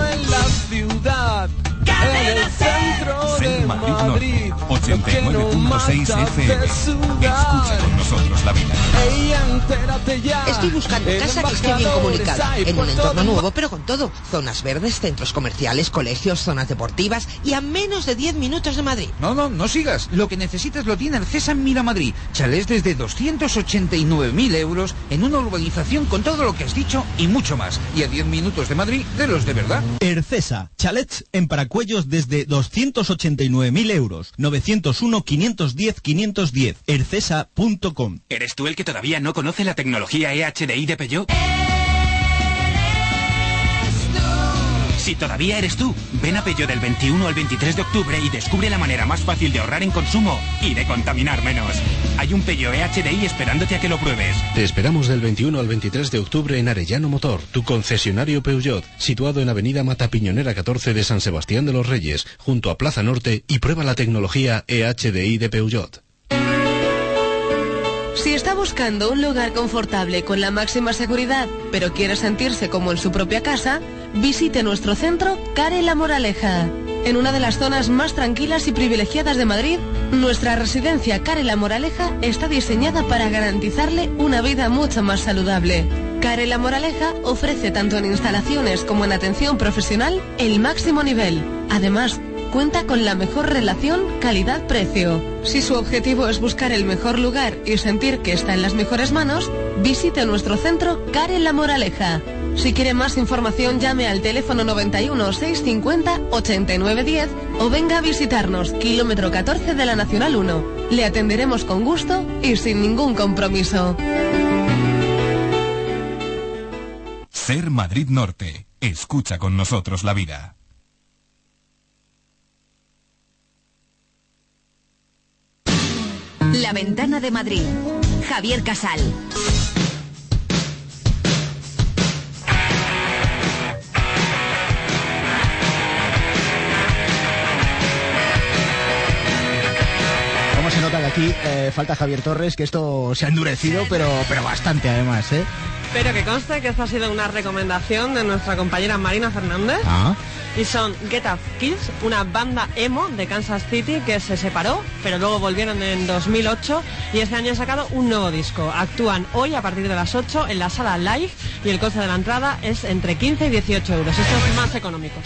Cadena Ser Madrid Norte, ochenta y nueve punto seis F M. Escucha con nosotros la vida. Ella, entérate ya. Estoy buscando casa que esté bien comunicada, en un entorno nuevo, pero con todo. Zonas verdes, centros comerciales, colegios, zonas deportivas y a menos de diez minutos de Madrid. No, no, no sigas. Lo que necesitas lo tiene Arcesa Mira Madrid. Chalés desde doscientos ochenta y nueve mil euros en una urbanización con todo lo que has dicho y mucho más. Y a diez minutos de Madrid, de los de verdad. Ercesa, chalets en Paracuellos desde doscientos ochenta y nueve mil euros. novecientos uno, quinientos diez, quinientos diez. ercesa punto com. ¿Eres tú el que todavía no conoce la tecnología E H D I de Peugeot? Si todavía eres tú, ven a Peugeot del veintiuno al veintitrés de octubre y descubre la manera más fácil de ahorrar en consumo y de contaminar menos. Hay un Peugeot E H D I esperándote a que lo pruebes. Te esperamos del veintiuno al veintitrés de octubre en Arellano Motor, tu concesionario Peugeot, situado en Avenida Matapiñonera catorce de San Sebastián de los Reyes, junto a Plaza Norte, y prueba la tecnología E H D I de Peugeot. Si está buscando un lugar confortable con la máxima seguridad, pero quiere sentirse como en su propia casa, visite nuestro centro Care La Moraleja. En una de las zonas más tranquilas y privilegiadas de Madrid, nuestra residencia Care La Moraleja está diseñada para garantizarle una vida mucho más saludable. Care La Moraleja ofrece tanto en instalaciones como en atención profesional el máximo nivel. Además, cuenta con la mejor relación calidad-precio. Si su objetivo es buscar el mejor lugar y sentir que está en las mejores manos, visite nuestro centro Care La Moraleja. Si quiere más información, llame al teléfono noventa y uno, seiscientos cincuenta, ochenta y nueve diez o venga a visitarnos, kilómetro catorce de la Nacional uno. Le atenderemos con gusto y sin ningún compromiso. Ser Madrid Norte. Escucha con nosotros la vida. La Ventana de Madrid. Javier Casal. ¿Cómo se nota que aquí eh, falta Javier Torres, que esto se ha endurecido, pero, pero bastante además, ¿eh? Pero que conste que esta ha sido una recomendación de nuestra compañera Marina Fernández. Ah. Y son Get Up Kids, una banda emo de Kansas City que se separó, pero luego volvieron en dos mil ocho y este año han sacado un nuevo disco. Actúan hoy a partir de las ocho en la sala Live y el coste de la entrada es entre quince y dieciocho euros. Estos son más económicos.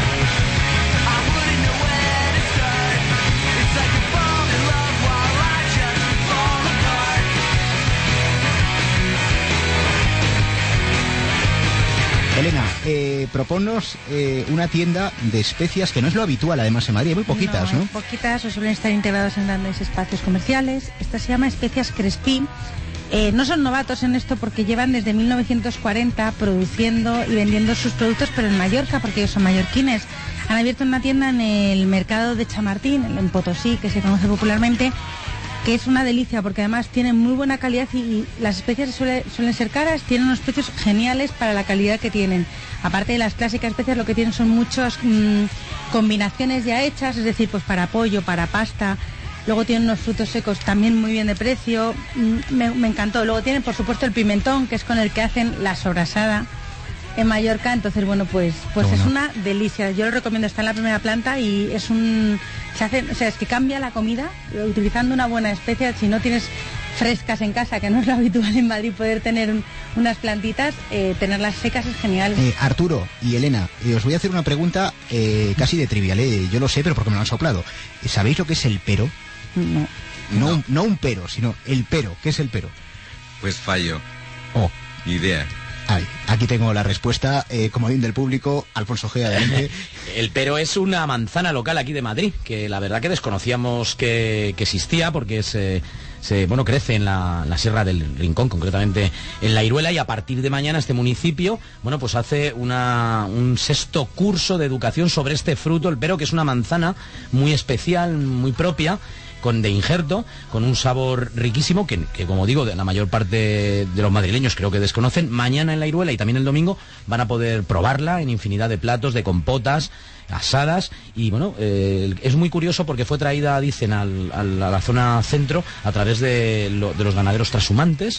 Elena, eh, proponnos eh, una tienda de especias que no es lo habitual además en Madrid, hay muy poquitas, ¿no? ¿no? Poquitas, o suelen estar integrados en grandes espacios comerciales. Esta se llama Especias Crespí. Eh, no son novatos en esto porque llevan desde mil novecientos cuarenta produciendo y vendiendo sus productos, pero en Mallorca, porque ellos son mallorquines. Han abierto una tienda en el mercado de Chamartín, en Potosí, que se conoce popularmente, que es una delicia porque además tienen muy buena calidad y, y las especias suele, suelen ser caras, tienen unos precios geniales para la calidad que tienen. Aparte de las clásicas especias, lo que tienen son muchas mmm, combinaciones ya hechas, es decir, pues para pollo, para pasta. Luego tienen unos frutos secos también muy bien de precio, mm, me, me encantó. Luego tienen, por supuesto, el pimentón, que es con el que hacen la sobrasada en Mallorca. Entonces, bueno, pues pues no, es no. una delicia. Yo lo recomiendo, está en la primera planta y es un... Se hace, o sea, es que cambia la comida utilizando una buena especia. Si no tienes frescas en casa, que no es lo habitual en Madrid poder tener un, unas plantitas, eh, tenerlas secas es genial. Eh, Arturo y Elena, eh, os voy a hacer una pregunta eh, casi de trivial, eh, yo lo sé, pero porque me lo han soplado. ¿Sabéis lo que es el pero? No. No, no. no un pero, sino el pero. ¿Qué es el pero? Pues fallo. Oh. Idea. Ay, aquí tengo la respuesta, eh, comodín del público, Alfonso G. adelante. El pero es una manzana local aquí de Madrid, que la verdad que desconocíamos que, que existía, porque se, se bueno crece en la, la Sierra del Rincón, concretamente en La Iruela, y a partir de mañana este municipio, bueno, pues hace una, un sexto curso de educación sobre este fruto, el pero, que es una manzana muy especial, muy propia, con de injerto, con un sabor riquísimo que, que, como digo, de la mayor parte de los madrileños creo que desconocen. Mañana en La Iruela y también el domingo van a poder probarla en infinidad de platos, de compotas, asadas, y bueno, eh, es muy curioso porque fue traída, dicen, al, al, a la zona centro a través de, lo, de los ganaderos trashumantes,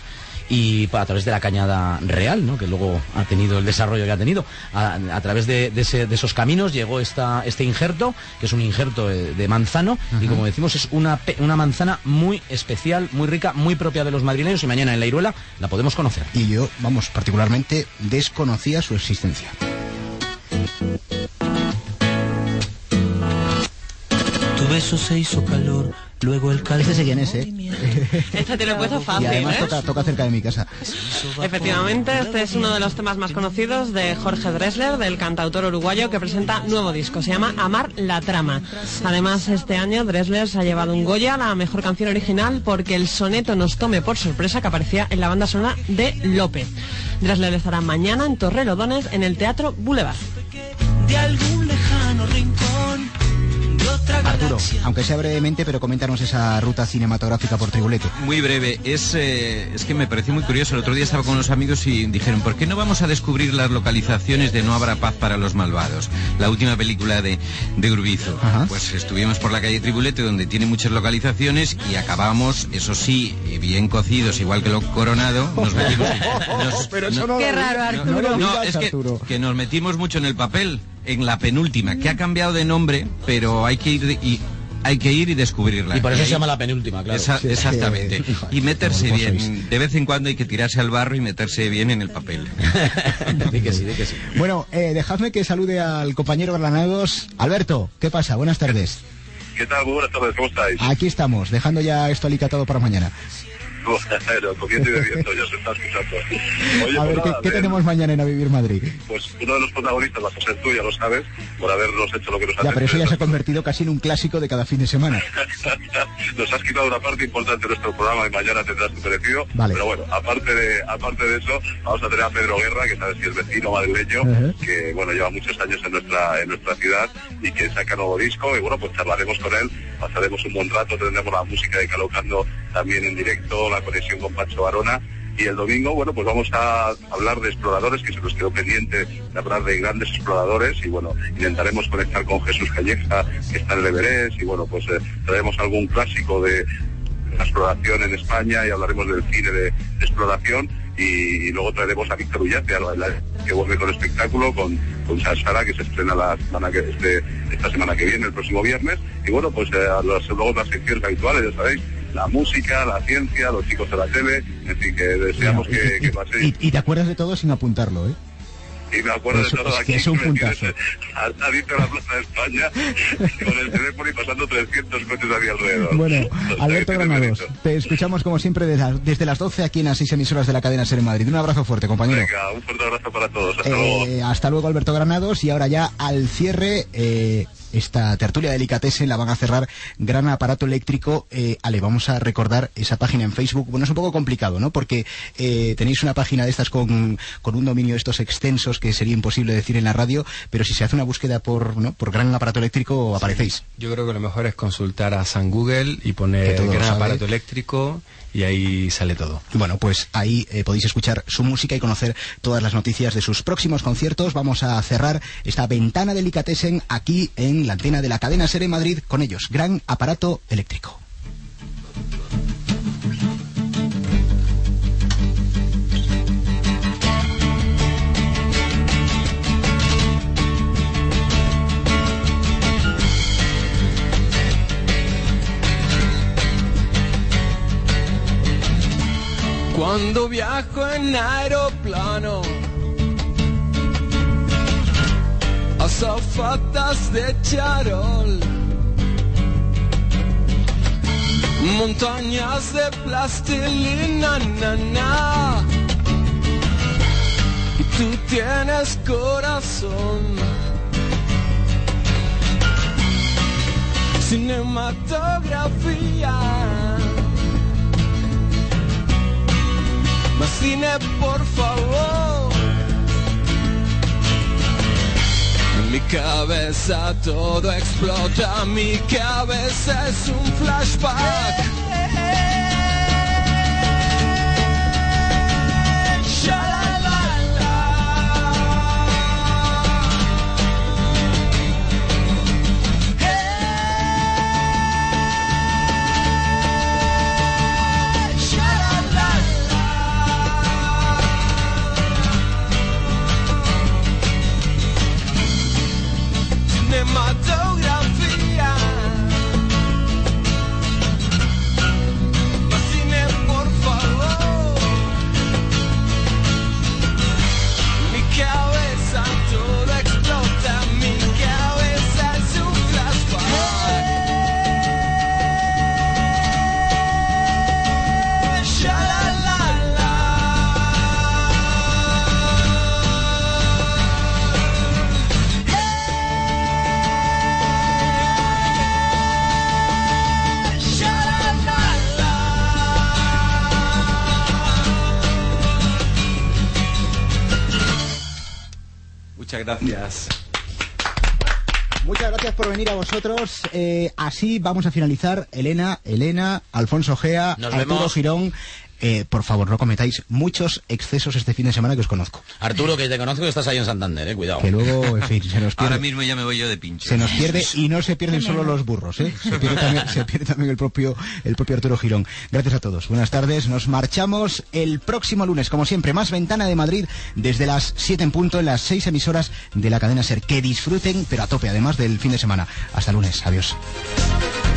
y a través de la Cañada Real, ¿no? Que luego ha tenido el desarrollo que ha tenido, a, a través de, de, ese, de esos caminos llegó esta, este injerto, que es un injerto de, de manzano, uh-huh. y como decimos es una, una manzana muy especial, muy rica, muy propia de los madrileños, y mañana en la Iruela la podemos conocer. Y yo, vamos, particularmente desconocía su existencia. Tu beso se hizo calor, luego el calor. Este sé quién es, ¿eh? Este te lo he puesto fácil, y además ¿eh? toca, toca cerca de mi casa. Efectivamente, este es uno de los temas más conocidos de Jorge Drexler, del cantautor uruguayo, que presenta nuevo disco, se llama Amar la Trama. Además, este año Drexler se ha llevado un Goya a la mejor canción original porque el soneto Nos tome por sorpresa, que aparecía en la banda sonora de Lope. Drexler estará mañana en Torrelodones, en el Teatro Boulevard. De algún lejano rincón. Arturo, aunque sea brevemente, pero coméntanos esa ruta cinematográfica por Tribuleto. Muy breve, es, eh, es que me pareció muy curioso. El otro día estaba con unos amigos y dijeron, ¿por qué no vamos a descubrir las localizaciones de No habrá paz para los malvados? La última película de, de Grubizzo. Ajá. Pues estuvimos por la calle Tribuleto, donde tiene muchas localizaciones, y acabamos, eso sí, bien cocidos, igual que lo Coronado. Nos metimos... Nos, pero eso no, qué raro, Arturo. No, no, no, no es que, que nos metimos mucho en el papel, en la penúltima, que ha cambiado de nombre, pero hay que ir y hay que ir y descubrirla. Y por eso y se llama la penúltima, claro. Esa, sí, exactamente. Sí. Y meterse bien. De vez en cuando hay que tirarse al barro y meterse bien en el papel. Di que sí, di que sí. Bueno, eh, dejadme que salude al compañero Granados. Alberto, ¿qué pasa? Buenas tardes. ¿Qué tal? Muy buenas tardes, ¿cómo estáis? Aquí estamos, dejando ya esto alicatado para mañana. Bueno, comiendo y bebiendo, ya se está escuchando. Oye, a ver, pues ¿qué, nada, ¿qué tenemos mañana en A Vivir Madrid? Pues uno de los protagonistas vas a ser tú, ya lo sabes, por habernos hecho lo que nos ha Ya, pero eso ya se ha hecho. convertido casi en un clásico de cada fin de semana. Nos has quitado una parte importante de nuestro programa y mañana tendrás tu merecido. Vale. Pero bueno, aparte de aparte de eso, vamos a tener a Pedro Guerra, que sabes que es vecino madrileño, Uh-huh. que bueno, lleva muchos años en nuestra en nuestra ciudad y que saca nuevo disco, y bueno, pues charlaremos con él, pasaremos un buen rato, tendremos la música de Calocando también en directo, la conexión con Pancho Barona. Y el domingo, bueno, pues vamos a hablar de exploradores, que se nos quedó pendiente de hablar de grandes exploradores, y bueno, intentaremos conectar con Jesús Calleja, que está en el Everest, y bueno, pues eh, traeremos algún clásico de la exploración en España, y hablaremos del cine de, de exploración, y, y luego traeremos a Víctor Ullate, que vuelve con espectáculo, con, con Sara, que se estrena la semana que, este, esta semana que viene, el próximo viernes, y bueno, pues eh, a los, luego las secciones habituales, ya sabéis, la música, la ciencia, los chicos de la tele, en fin, que deseamos Bueno, que, y, que paséis. y, y te acuerdas de todo sin apuntarlo, ¿eh? Y me acuerdo Eso, de todo es aquí. que es un me puntazo. tienes Adicto a la Plaza de España, con el teléfono y pasando trescientos coches a mi alrededor. Bueno, O sea, Alberto que tiene Granados, mérito. te escuchamos como siempre desde las, desde las doce aquí en las seis emisoras de la cadena SER en Madrid. Un abrazo fuerte, compañero. Venga, un fuerte abrazo para todos. Hasta Eh, luego. hasta luego, Alberto Granados. Y ahora ya al cierre, eh, esta tertulia de Delicatessen la van a cerrar Gran Aparato Eléctrico. Eh, Ale, vamos a recordar esa página en Facebook. Bueno, es un poco complicado, ¿no? Porque eh, tenéis una página de estas con, con un dominio de estos extensos que sería imposible decir en la radio, pero si se hace una búsqueda por, ¿no? por Gran Aparato Eléctrico, aparecéis. Yo creo que lo mejor es consultar a San Google y poner Que todo lo Gran sabe. Aparato Eléctrico, y ahí sale todo. Bueno, pues ahí eh, podéis escuchar su música y conocer todas las noticias de sus próximos conciertos. Vamos a cerrar esta ventana Delicatessen aquí en la antena de la cadena SER en Madrid con ellos, Gran Aparato Eléctrico. Cuando viajo en aeroplano, azafatas de charol, montañas de plastilina, na, na. Y tú tienes corazón, cinematografía. Más cine, por favor. En mi cabeza todo explota, mi cabeza es un flashback. Muchas gracias. Muchas gracias por venir a vosotros. Eh, así vamos a finalizar. Elena, Elena, Alfonso Gea, Nos Arturo vemos. Girón. Eh, por favor, no cometáis muchos excesos este fin de semana que os conozco. Arturo, que te conozco, que estás ahí en Santander, eh, cuidado. Que luego, en fin, se nos pierde. Ahora mismo ya me voy yo de pincho. Se nos pierde y no se pierden solo los burros, ¿eh? Se pierde también, se pierde también el propio, el propio Arturo Girón. Gracias a todos. Buenas tardes. Nos marchamos el próximo lunes, como siempre, más Ventana de Madrid desde las siete en punto en las seis emisoras de la cadena SER. Que disfruten, pero a tope, además del fin de semana. Hasta lunes. Adiós.